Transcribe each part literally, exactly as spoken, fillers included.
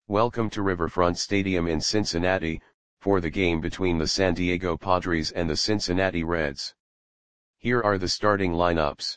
Welcome to Riverfront Stadium in Cincinnati, for the game between the San Diego Padres and the Cincinnati Reds. Here are the starting lineups.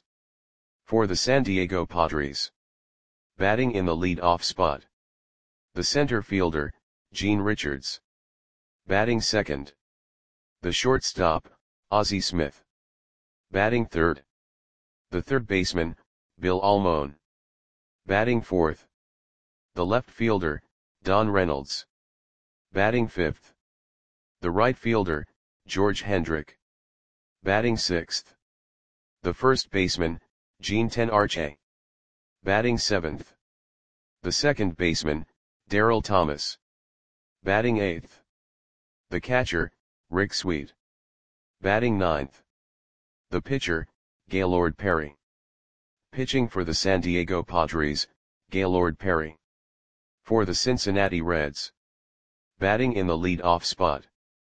For the San Diego Padres. Batting in the lead-off spot. The center fielder, Gene Richards. Batting second. The shortstop, Ozzie Smith. Batting third. The third baseman, Bill Almon. Batting fourth. The left fielder, Don Reynolds. Batting fifth. The right fielder, George Hendrick. Batting sixth. The first baseman, Gene Tenarche. Batting seventh. The second baseman, Darryl Thomas. Batting eighth. The catcher, Rick Sweet. Batting ninth. The pitcher, Gaylord Perry. Pitching for the San Diego Padres, Gaylord Perry. For the Cincinnati Reds. Batting in the lead-off spot.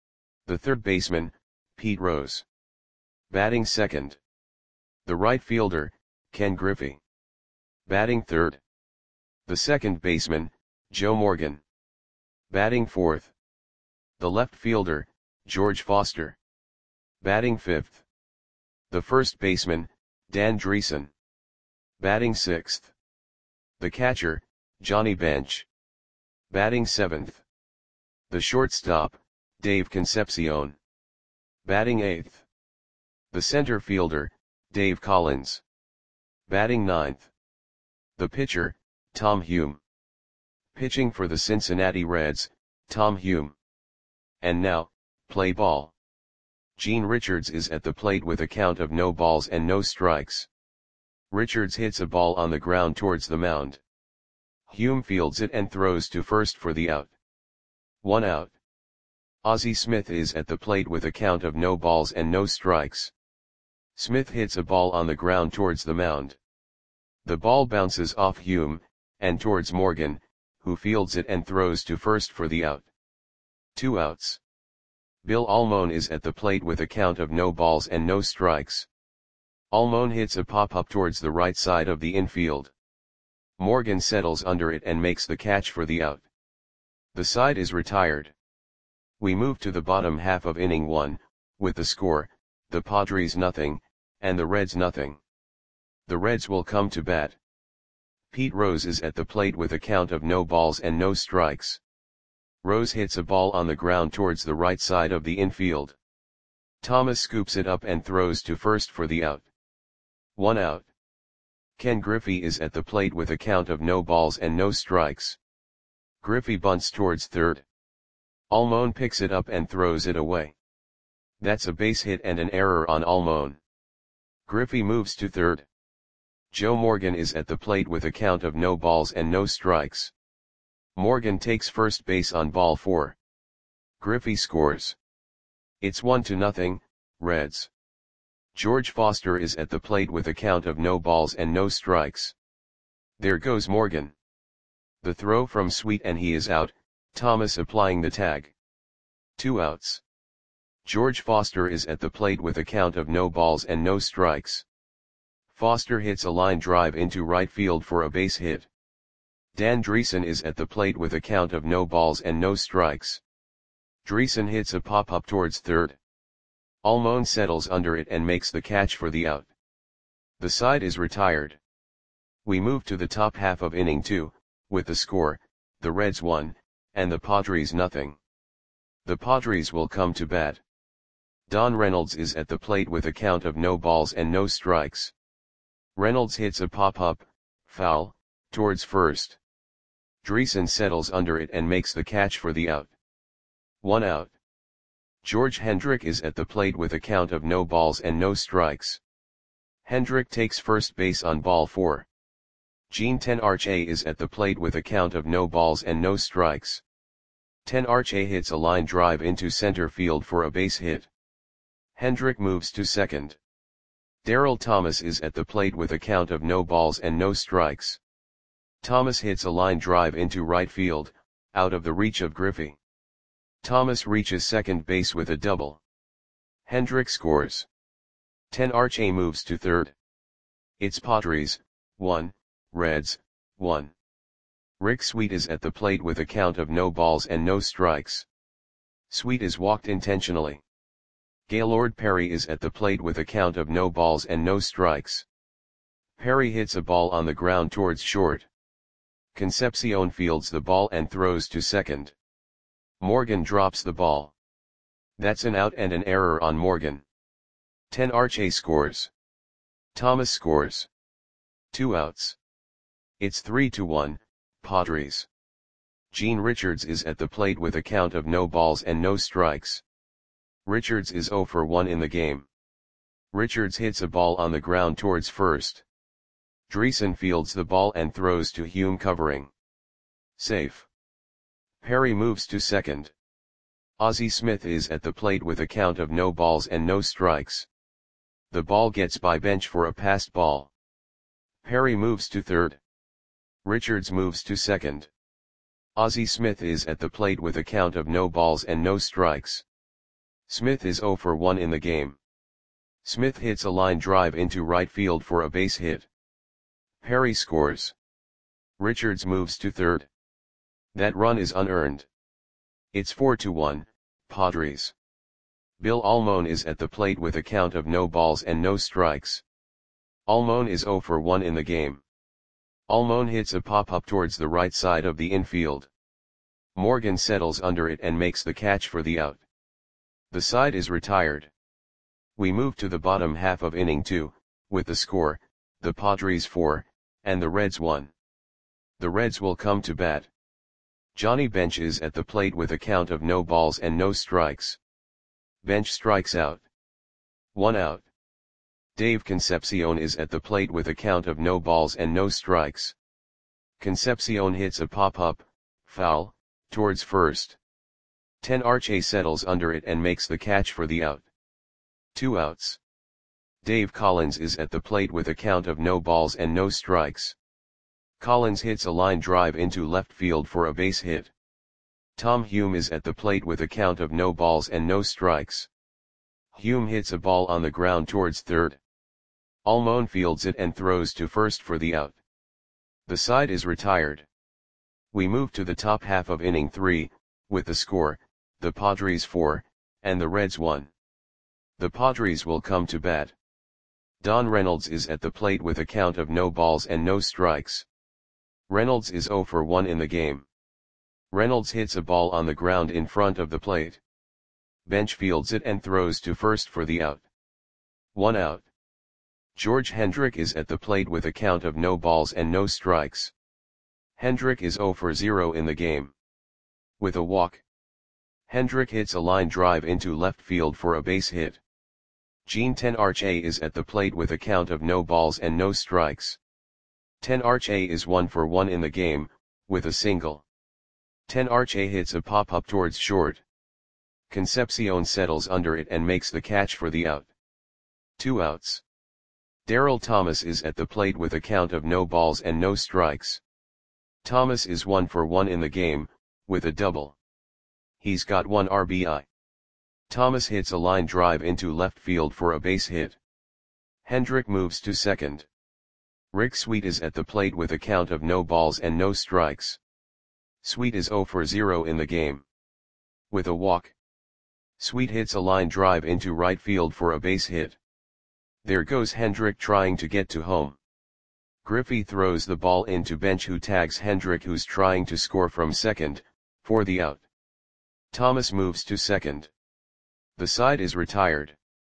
The third baseman, Pete Rose. Batting second. The right fielder, Ken Griffey. Batting third. The second baseman, Joe Morgan. Batting fourth. The left fielder, George Foster. Batting fifth. The first baseman, Dan Dreesen. Batting sixth. The catcher, Johnny Bench. Batting seventh. The shortstop, Dave Concepcion. Batting eighth. The center fielder, Dave Collins. Batting ninth. The pitcher, Tom Hume. Pitching for the Cincinnati Reds, Tom Hume. And now, play ball. Gene Richards is at the plate with a count of no balls and no strikes. Richards hits a ball on the ground towards the mound. Hume fields it and throws to first for the out. One out. Ozzie Smith is at the plate with a count of no balls and no strikes. Smith hits a ball on the ground towards the mound. The ball bounces off Hume, and towards Morgan, who fields it and throws to first for the out. Two outs. Bill Almon is at the plate with a count of no balls and no strikes. Almon hits a pop-up towards the right side of the infield. Morgan settles under it and makes the catch for the out. The side is retired. We move to the bottom half of inning one, with the score, the Padres nothing, and the Reds nothing. The Reds will come to bat. Pete Rose is at the plate with a count of no balls and no strikes. Rose hits a ball on the ground towards the right side of the infield. Thomas scoops it up and throws to first for the out. One out. Ken Griffey is at the plate with a count of no balls and no strikes. Griffey bunts towards third. Almon picks it up and throws it away. That's a base hit and an error on Almon. Griffey moves to third. Joe Morgan is at the plate with a count of no balls and no strikes. Morgan takes first base on ball four. Griffey scores. It's one to nothing, Reds. George Foster is at the plate with a count of no balls and no strikes. There goes Morgan. The throw from Sweet and he is out, Thomas applying the tag. Two outs. George Foster is at the plate with a count of no balls and no strikes. Foster hits a line drive into right field for a base hit. Dan Dreesen is at the plate with a count of no balls and no strikes. Dreesen hits a pop-up towards third. Almon settles under it and makes the catch for the out. The side is retired. We move to the top half of inning two, with the score, the Reds one, and the Padres nothing. The Padres will come to bat. Don Reynolds is at the plate with a count of no balls and no strikes. Reynolds hits a pop-up, foul, towards first. Dreesen settles under it and makes the catch for the out. One out. George Hendrick is at the plate with a count of no balls and no strikes. Hendrick takes first base on ball four. Gene Tenarche is at the plate with a count of no balls and no strikes. Tenarche hits a line drive into center field for a base hit. Hendrick moves to second. Darryl Thomas is at the plate with a count of no balls and no strikes. Thomas hits a line drive into right field, out of the reach of Griffey. Thomas reaches second base with a double. Hendrick scores. Tenarche moves to third. It's Padres, one, Reds, one. Rick Sweet is at the plate with a count of no balls and no strikes. Sweet is walked intentionally. Gaylord Perry is at the plate with a count of no balls and no strikes. Perry hits a ball on the ground towards short. Concepcion fields the ball and throws to second. Morgan drops the ball. That's an out and an error on Morgan. ten Arche scores. Thomas scores. Two outs. It's three to one, Padres. Gene Richards is at the plate with a count of no balls and no strikes. Richards is oh for one in the game. Richards hits a ball on the ground towards first. Dreesen fields the ball and throws to Hume covering. Safe. Perry moves to second. Ozzie Smith is at the plate with a count of no balls and no strikes. The ball gets by Bench for a passed ball. Perry moves to third. Richards moves to second. Ozzie Smith is at the plate with a count of no balls and no strikes. Smith is oh for one in the game. Smith hits a line drive into right field for a base hit. Perry scores. Richards moves to third. That run is unearned. It's four to one, Padres. Bill Almon is at the plate with a count of no balls and no strikes. Almon is oh for one in the game. Almon hits a pop-up towards the right side of the infield. Morgan settles under it and makes the catch for the out. The side is retired. We move to the bottom half of inning two, with the score, the Padres four, and the Reds one. The Reds will come to bat. Johnny Bench is at the plate with a count of no balls and no strikes. Bench strikes out. One out. Dave Concepcion is at the plate with a count of no balls and no strikes. Concepcion hits a pop-up, foul, towards first. ten Arche settles under it and makes the catch for the out. Two outs. Dave Collins is at the plate with a count of no balls and no strikes. Collins hits a line drive into left field for a base hit. Tom Hume is at the plate with a count of no balls and no strikes. Hume hits a ball on the ground towards third. Almon fields it and throws to first for the out. The side is retired. We move to the top half of inning three, with the score, the Padres four, and the Reds one. The Padres will come to bat. Don Reynolds is at the plate with a count of no balls and no strikes. Reynolds is oh for one in the game. Reynolds hits a ball on the ground in front of the plate. Bench fields it and throws to first for the out. One out. George Hendrick is at the plate with a count of no balls and no strikes. Hendrick is oh for zero in the game. With a walk. Hendrick hits a line drive into left field for a base hit. Gene ten Arche is at the plate with a count of no balls and no strikes. ten Arche is one for one in the game, with a single. ten Arche hits a pop-up towards short. Concepcion settles under it and makes the catch for the out. Two outs. Darryl Thomas is at the plate with a count of no balls and no strikes. Thomas is one for one in the game, with a double. He's got one R B I. Thomas hits a line drive into left field for a base hit. Hendrick moves to second. Rick Sweet is at the plate with a count of no balls and no strikes. Sweet is oh for zero in the game. With a walk. Sweet hits a line drive into right field for a base hit. There goes Hendrick trying to get to home. Griffey throws the ball into Bench, who tags Hendrick, who's trying to score from second, for the out. Thomas moves to second. The side is retired.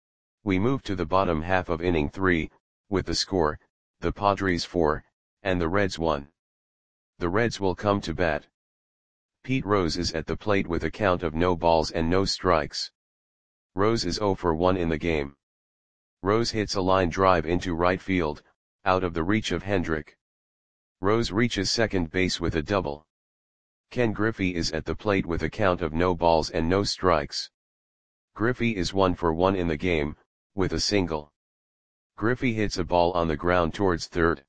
We move to the bottom half of inning three, with the score, the Padres four, and the Reds one. The Reds will come to bat. Pete Rose is at the plate with a count of no balls and no strikes. Rose is oh for one in the game. Rose hits a line drive into right field, out of the reach of Hendrick. Rose reaches second base with a double. Ken Griffey is at the plate with a count of no balls and no strikes. Griffey is one for one in the game, with a single. Griffey hits a ball on the ground towards third.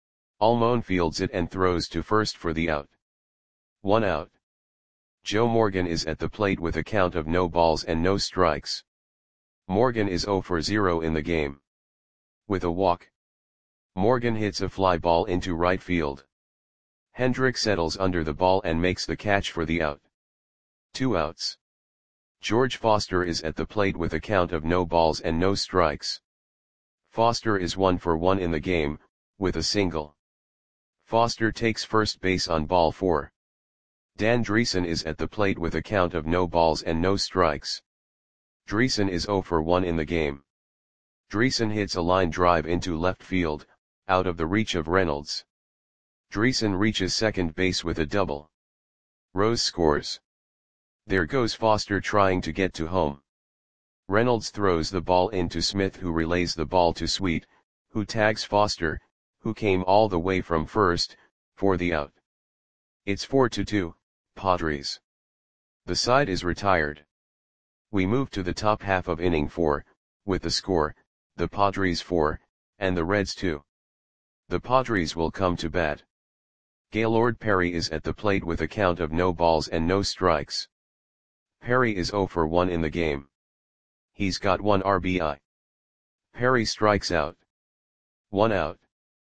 Almon fields it and throws to first for the out. One out. Joe Morgan is at the plate with a count of no balls and no strikes. Morgan is oh for zero in the game. With a walk. Morgan hits a fly ball into right field. Hendrick settles under the ball and makes the catch for the out. Two outs. George Foster is at the plate with a count of no balls and no strikes. Foster is one for one in the game, with a single. Foster takes first base on ball four. Dan Dreesen is at the plate with a count of no balls and no strikes. Dreesen is zero for one in the game. Dreesen hits a line drive into left field, out of the reach of Reynolds. Dreesen reaches second base with a double. Rose scores. There goes Foster trying to get to home. Reynolds throws the ball into Smith, who relays the ball to Sweet, who tags Foster, who came all the way from first, for the out. It's four to two, Padres. The side is retired. We move to the top half of inning four, with the score, the Padres four, and the Reds two. The Padres will come to bat. Gaylord Perry is at the plate with a count of no balls and no strikes. Perry is zero for one in the game. He's got one R B I. Perry strikes out. One out.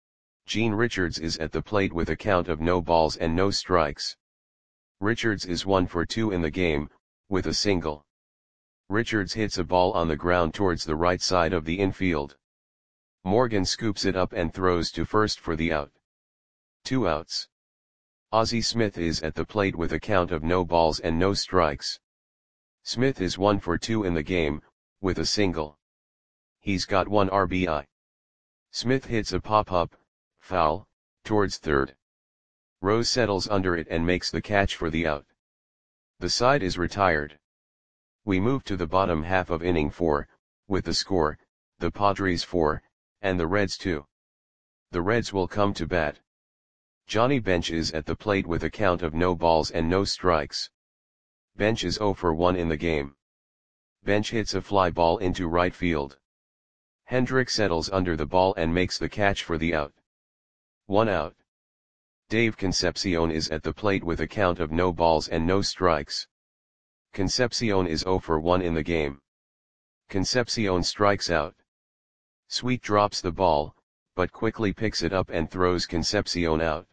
Gene Richards is at the plate with a count of no balls and no strikes. Richards is one for two in the game, with a single. Richards hits a ball on the ground towards the right side of the infield. Morgan scoops it up and throws to first for the out. Two outs. Ozzie Smith is at the plate with a count of no balls and no strikes. Smith is one for two in the game, with a single. He's got one R B I. Smith hits a pop-up, foul, towards third. Rose settles under it and makes the catch for the out. The side is retired. We move to the bottom half of inning four, with the score, the Padres four, and the Reds two. The Reds will come to bat. Johnny Bench is at the plate with a count of no balls and no strikes. Bench is zero for one in the game. Bench hits a fly ball into right field. Hendrick settles under the ball and makes the catch for the out. One out. Dave Concepcion is at the plate with a count of no balls and no strikes. Concepcion is zero for one in the game. Concepcion strikes out. Sweet drops the ball, but quickly picks it up and throws Concepcion out.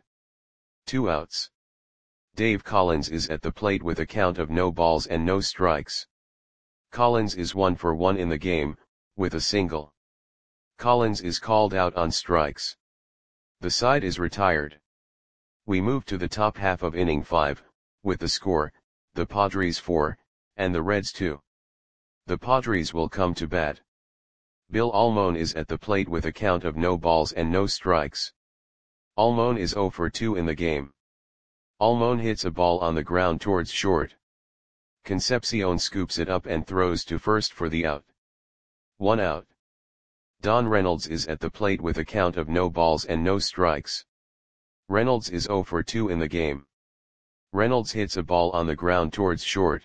Two outs. Dave Collins is at the plate with a count of no balls and no strikes. Collins is one for one in the game, with a single. Collins is called out on strikes. The side is retired. We move to the top half of inning five, with the score, the Padres four, and the Reds two. The Padres will come to bat. Bill Almon is at the plate with a count of no balls and no strikes. Almon is zero for two in the game. Almon hits a ball on the ground towards short. Concepcion scoops it up and throws to first for the out. One out. Don Reynolds is at the plate with a count of no balls and no strikes. Reynolds is zero for two in the game. Reynolds hits a ball on the ground towards short.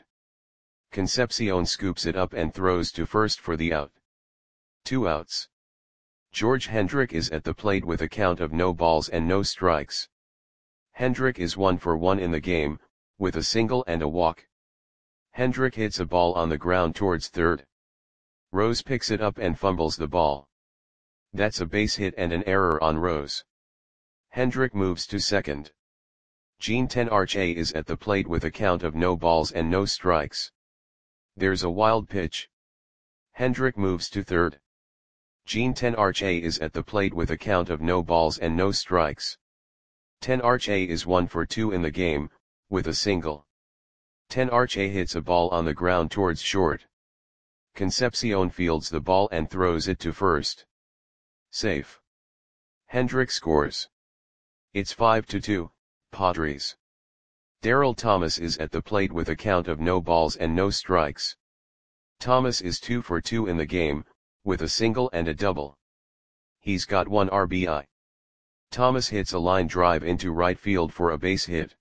Concepcion scoops it up and throws to first for the out. Two outs. George Hendrick is at the plate with a count of no balls and no strikes. Hendrick is one for one in the game, with a single and a walk. Hendrick hits a ball on the ground towards third. Rose picks it up and fumbles the ball. That's a base hit and an error on Rose. Hendrick moves to second. Gene Tenarche is at the plate with a count of no balls and no strikes. There's a wild pitch. Hendrick moves to third. Gene Tenarche is at the plate with a count of no balls and no strikes. Tenarche is one for two in the game, with a single. Tenarche hits a ball on the ground towards short. Concepcion fields the ball and throws it to first. Safe. Hendrick scores. It's five to two, Padres. Darryl Thomas is at the plate with a count of no balls and no strikes. Thomas is two for two in the game, with a single and a double. He's got one R B I. Thomas hits a line drive into right field for a base hit.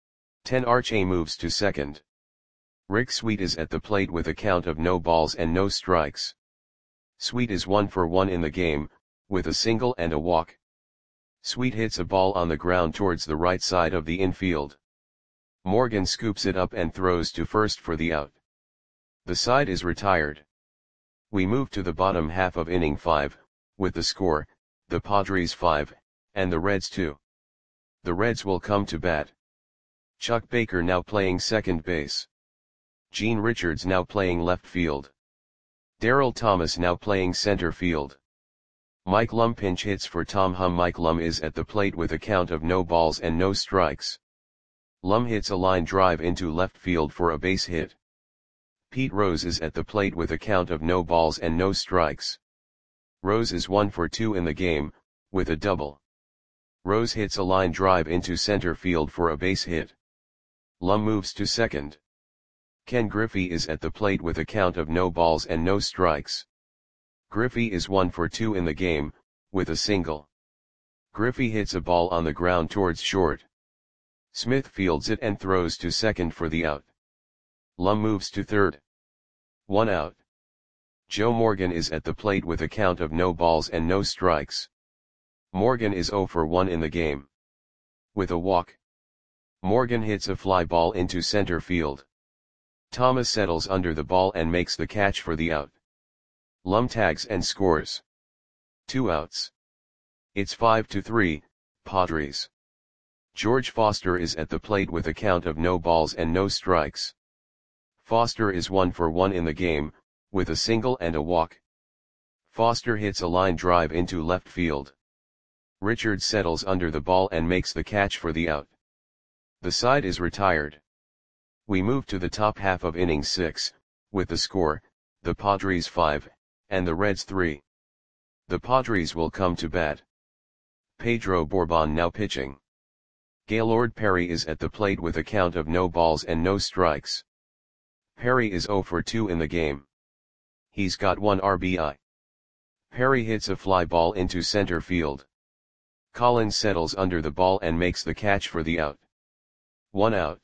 Tenarche moves to second. Rick Sweet is at the plate with a count of no balls and no strikes. Sweet is one for one in the game, with a single and a walk. Sweet hits a ball on the ground towards the right side of the infield. Morgan scoops it up and throws to first for the out. The side is retired. We move to the bottom half of inning five, with the score, the Padres five, and the Reds two. The Reds will come to bat. Chuck Baker now playing second base. Gene Richards now playing left field. Darryl Thomas now playing center field. Mike Lum pinch hits for Tom Hum. Mike Lum is at the plate with a count of no balls and no strikes. Lum hits a line drive into left field for a base hit. Pete Rose is at the plate with a count of no balls and no strikes. Rose is one for two in the game, with a double. Rose hits a line drive into center field for a base hit. Lum moves to second. Ken Griffey is at the plate with a count of no balls and no strikes. Griffey is one for two in the game, with a single. Griffey hits a ball on the ground towards short. Smith fields it and throws to second for the out. Lum moves to third. One out. Joe Morgan is at the plate with a count of no balls and no strikes. Morgan is zero for one in the game. With a walk. Morgan hits a fly ball into center field. Thomas settles under the ball and makes the catch for the out. Lum tags and scores. Two outs. It's five to three, Padres. George Foster is at the plate with a count of no balls and no strikes. Foster is one for one in the game, with a single and a walk. Foster hits a line drive into left field. Richards settles under the ball and makes the catch for the out. The side is retired. We move to the top half of inning six, with the score, the Padres five, and the Reds three. The Padres will come to bat. Pedro Bourbon now pitching. Gaylord Perry is at the plate with a count of no balls and no strikes. Perry is zero for two in the game. He's got one R B I. Perry hits a fly ball into center field. Collins settles under the ball and makes the catch for the out. One out.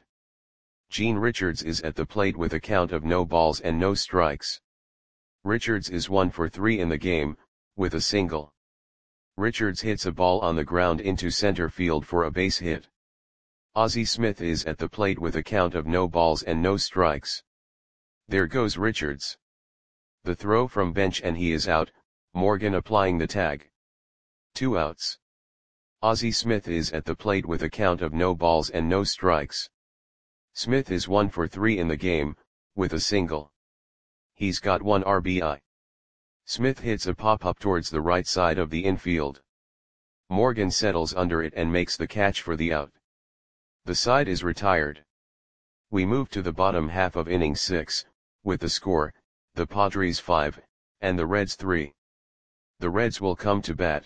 Gene Richards is at the plate with a count of no balls and no strikes. Richards is one for three in the game, with a single. Richards hits a ball on the ground into center field for a base hit. Ozzie Smith is at the plate with a count of no balls and no strikes. There goes Richards. The throw from bench and he is out, Morgan applying the tag. Two outs. Ozzie Smith is at the plate with a count of no balls and no strikes. Smith is one for three in the game, with a single. He's got one R B I. Smith hits a pop-up towards the right side of the infield. Morgan settles under it and makes the catch for the out. The side is retired. We move to the bottom half of inning six, with the score, the Padres five, and the Reds three. The Reds will come to bat.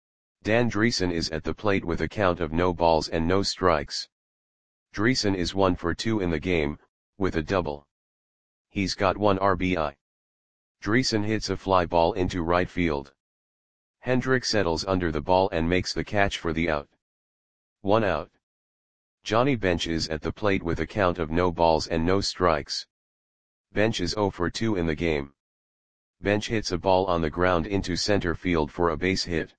Dan Dreesen is at the plate with a count of no balls and no strikes. Dreesen is one for two in the game, with a double. He's got one R B I. Dreesen hits a fly ball into right field. Hendrick settles under the ball and makes the catch for the out. One out. Johnny Bench is at the plate with a count of no balls and no strikes. Bench is zero for two in the game. Bench hits a ball on the ground into center field for a base hit.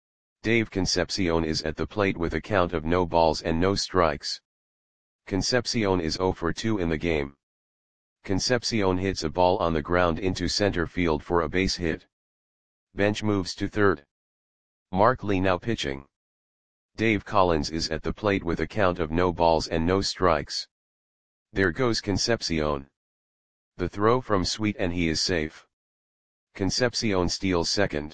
Dave Concepcion is at the plate with a count of no balls and no strikes. Concepcion is zero for two in the game. Concepcion hits a ball on the ground into center field for a base hit. Bench moves to third. Mark Lee now pitching. Dave Collins is at the plate with a count of no balls and no strikes. There goes Concepcion. The throw from Sweet and he is safe. Concepcion steals second.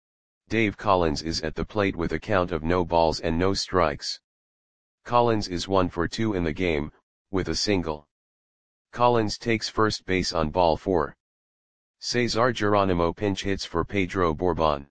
Dave Collins is at the plate with a count of no balls and no strikes. Collins is one for two in the game, with a single. Collins takes first base on ball four. Cesar Geronimo pinch hits for Pedro Bourbon.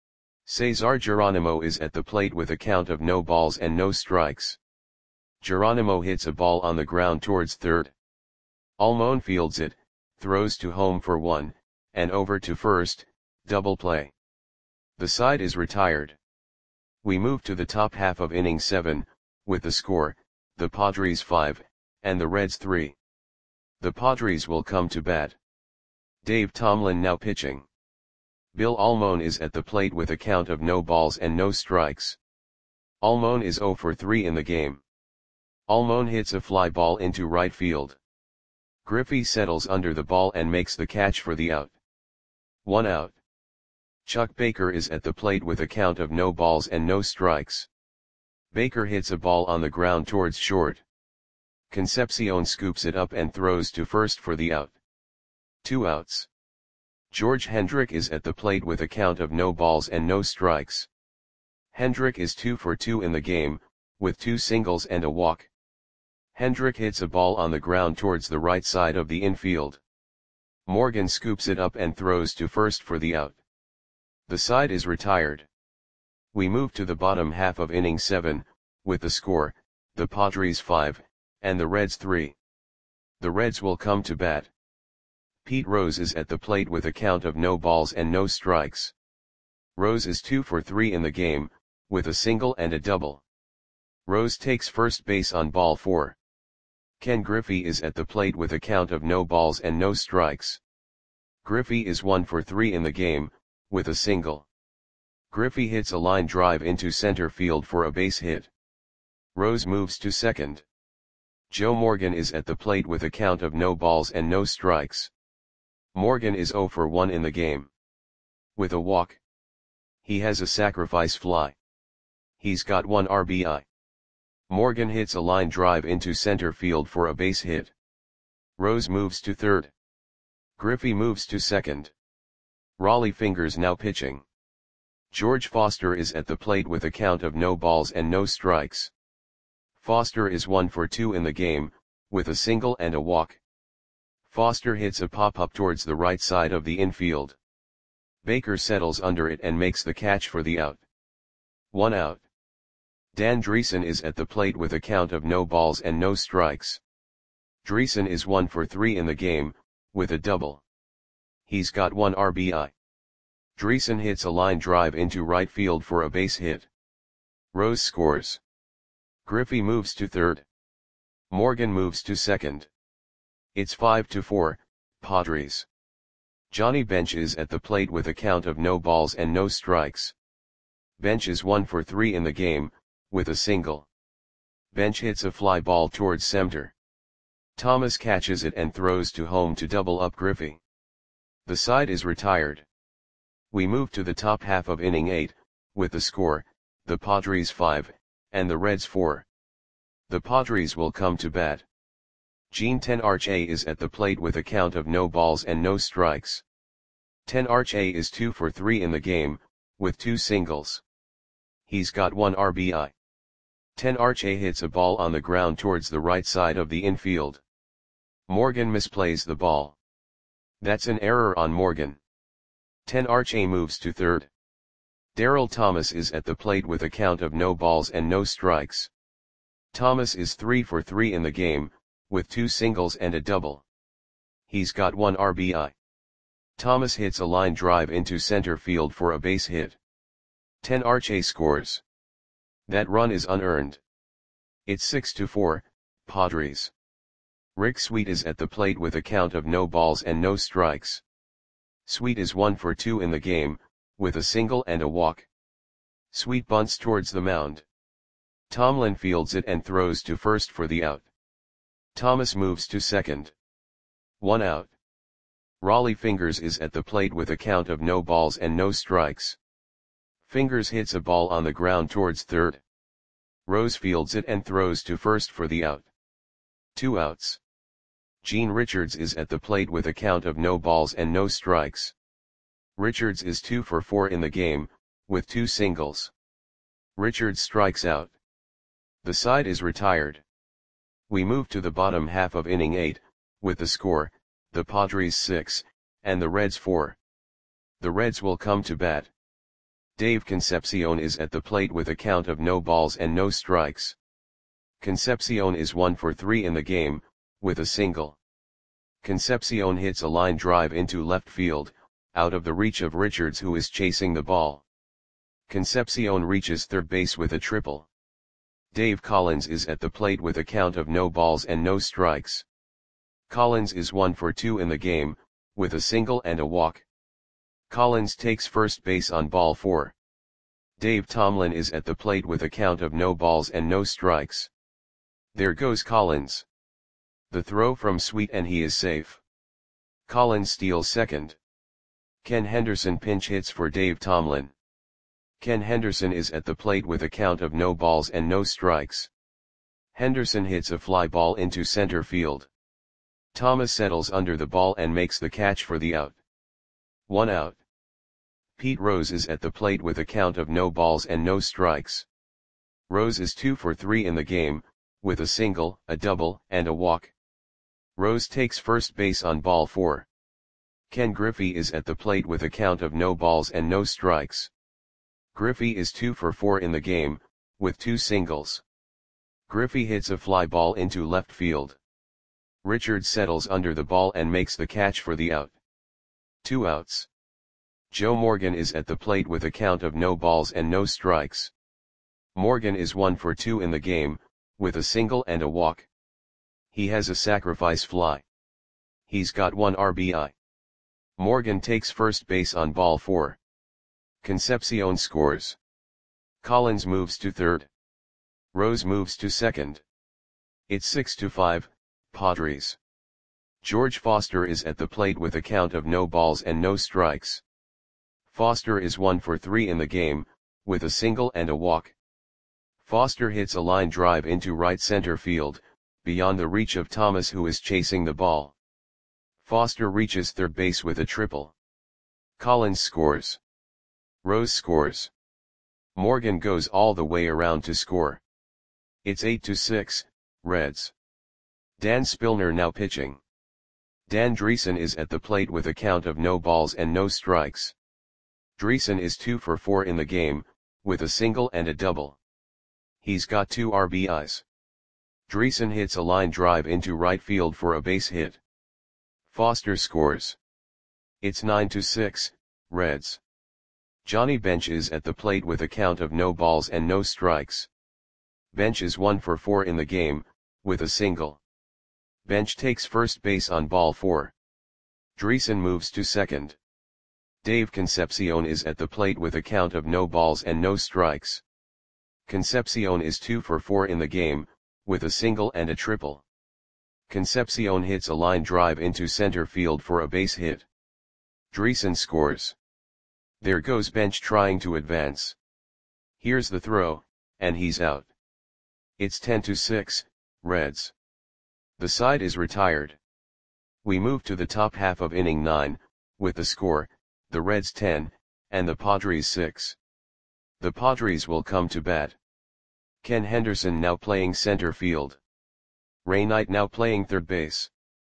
Cesar Geronimo is at the plate with a count of no balls and no strikes. Geronimo hits a ball on the ground towards third. Almon fields it, throws to home for one, and over to first, double play. The side is retired. We move to the top half of inning seven, with the score, the Padres five, and the Reds three. The Padres will come to bat. Dave Tomlin now pitching. Bill Almon is at the plate with a count of no balls and no strikes. Almon is zero for three in the game. Almon hits a fly ball into right field. Griffey settles under the ball and makes the catch for the out. One out. Chuck Baker is at the plate with a count of no balls and no strikes. Baker hits a ball on the ground towards short. Concepcion scoops it up and throws to first for the out. Two outs. George Hendrick is at the plate with a count of no balls and no strikes. Hendrick is two for two in the game, with two singles and a walk. Hendrick hits a ball on the ground towards the right side of the infield. Morgan scoops it up and throws to first for the out. The side is retired. We move to the bottom half of inning seven, with the score, the Padres five, and the Reds three. The Reds will come to bat. Pete Rose is at the plate with a count of no balls and no strikes. Rose is two for three in the game, with a single and a double. Rose takes first base on ball four. Ken Griffey is at the plate with a count of no balls and no strikes. Griffey is one for three in the game, with a single. Griffey hits a line drive into center field for a base hit. Rose moves to second. Joe Morgan is at the plate with a count of no balls and no strikes. Morgan is zero for one in the game. With a walk. He has a sacrifice fly. He's got one R B I. Morgan hits a line drive into center field for a base hit. Rose moves to third. Griffey moves to second. Raleigh Fingers now pitching. George Foster is at the plate with a count of no balls and no strikes. Foster is one for two in the game, with a single and a walk. Foster hits a pop-up towards the right side of the infield. Baker settles under it and makes the catch for the out. One out. Dan Dreesen is at the plate with a count of no balls and no strikes. Dreesen is one for three in the game, with a double. He's got one R B I. Dreesen hits a line drive into right field for a base hit. Rose scores. Griffey moves to third. Morgan moves to second. It's five to four, Padres. Johnny Bench is at the plate with a count of no balls and no strikes. Bench is one for three in the game, with a single. Bench hits a fly ball towards center. Thomas catches it and throws to home to double up Griffey. The side is retired. We move to the top half of inning eight, with the score, the Padres five, and the Reds four. The Padres will come to bat. Gene Tenarche is at the plate with a count of no balls and no strikes. Tenarche is two for three in the game, with two singles. He's got one R B I. Tenarche hits a ball on the ground towards the right side of the infield. Morgan misplays the ball. That's an error on Morgan. Tenarche moves to third. Darryl Thomas is at the plate with a count of no balls and no strikes. Thomas is three for three in the game, with two singles and a double. He's got one R B I. Thomas hits a line drive into center field for a base hit. Tenarche scores. That run is unearned. It's six to four, Padres. Rick Sweet is at the plate with a count of no balls and no strikes. Sweet is one for two in the game, with a single and a walk. Sweet bunts towards the mound. Tomlin fields it and throws to first for the out. Thomas moves to second. One out. Raleigh Fingers is at the plate with a count of no balls and no strikes. Fingers hits a ball on the ground towards third. Rose fields it and throws to first for the out. Two outs. Gene Richards is at the plate with a count of no balls and no strikes. Richards is two for four in the game, with two singles. Richards strikes out. The side is retired. We move to the bottom half of inning eight, with the score, the Padres six, and the Reds four. The Reds will come to bat. Dave Concepcion is at the plate with a count of no balls and no strikes. Concepcion is one for three in the game, with a single. Concepcion hits a line drive into left field, out of the reach of Richards who is chasing the ball. Concepcion reaches third base with a triple. Dave Collins is at the plate with a count of no balls and no strikes. Collins is one for two in the game, with a single and a walk. Collins takes first base on ball four. Dave Tomlin is at the plate with a count of no balls and no strikes. There goes Collins. The throw from Sweet and he is safe. Collins steals second. Ken Henderson pinch hits for Dave Tomlin. Ken Henderson is at the plate with a count of no balls and no strikes. Henderson hits a fly ball into center field. Thomas settles under the ball and makes the catch for the out. One out. Pete Rose is at the plate with a count of no balls and no strikes. Rose is two for three in the game, with a single, a double, and a walk. Rose takes first base on ball four. Ken Griffey is at the plate with a count of no balls and no strikes. Griffey is two for four in the game, with two singles. Griffey hits a fly ball into left field. Richards settles under the ball and makes the catch for the out. Two outs. Joe Morgan is at the plate with a count of no balls and no strikes. Morgan is one for two in the game, with a single and a walk. He has a sacrifice fly. He's got one R B I. Morgan takes first base on ball four. Concepcion scores. Collins moves to third. Rose moves to second. It's six to five, Padres. George Foster is at the plate with a count of no balls and no strikes. Foster is one for three in the game, with a single and a walk. Foster hits a line drive into right center field, beyond the reach of Thomas, who is chasing the ball. Foster reaches third base with a triple. Collins scores. Rose scores. Morgan goes all the way around to score. It's eight to six, Reds. Dan Spillner now pitching. Dan Dreesen is at the plate with a count of no balls and no strikes. Dreesen is two for four in the game, with a single and a double. He's got two R B Is. Dreesen hits a line drive into right field for a base hit. Foster scores. It's nine to six, Reds. Johnny Bench is at the plate with a count of no balls and no strikes. Bench is one for four in the game, with a single. Bench takes first base on ball four. Dreesen moves to second. Dave Concepcion is at the plate with a count of no balls and no strikes. Concepcion is two for four in the game, with a single and a triple. Concepcion hits a line drive into center field for a base hit. Dreesen scores. There goes Bench trying to advance. Here's the throw, and he's out. It's ten to six, Reds. The side is retired. We move to the top half of inning nine, with the score, the Reds ten, and the Padres six. The Padres will come to bat. Ken Henderson now playing center field. Ray Knight now playing third base.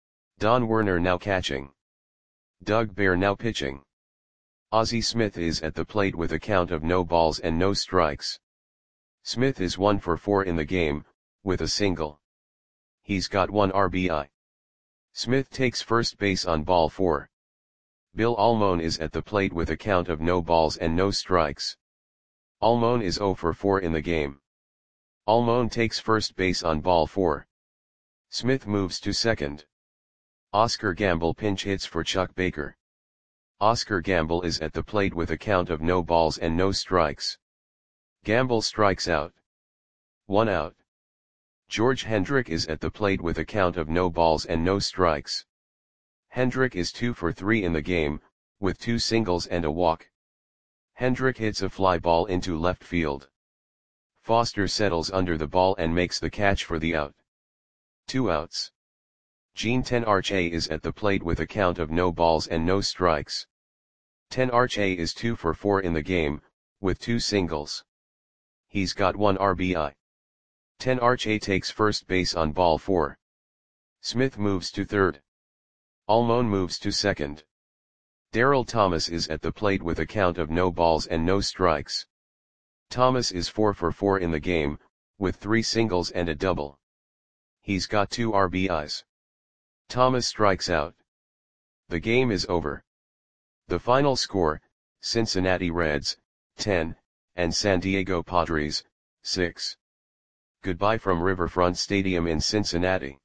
Don Werner now catching. Doug Bear now pitching. Ozzie Smith is at the plate with a count of no balls and no strikes. Smith is one for four in the game, with a single. He's got one R B I. Smith takes first base on ball four. Bill Almon is at the plate with a count of no balls and no strikes. Almon is zero for four in the game. Almon takes first base on ball four. Smith moves to second. Oscar Gamble pinch hits for Chuck Baker. Oscar Gamble is at the plate with a count of no balls and no strikes. Gamble strikes out. One out. George Hendrick is at the plate with a count of no balls and no strikes. Hendrick is two for three in the game, with two singles and a walk. Hendrick hits a fly ball into left field. Foster settles under the ball and makes the catch for the out. Two outs. Gene Tenarche is at the plate with a count of no balls and no strikes. Tenarche is two for four in the game, with two singles. He's got one R B I. Tenarche takes first base on ball four. Smith moves to third. Almon moves to second. Darryl Thomas is at the plate with a count of no balls and no strikes. Thomas is four for four in the game, with three singles and a double. He's got two R B Is. Thomas strikes out. The game is over. The final score, Cincinnati Reds, ten, and San Diego Padres, six. Goodbye from Riverfront Stadium in Cincinnati.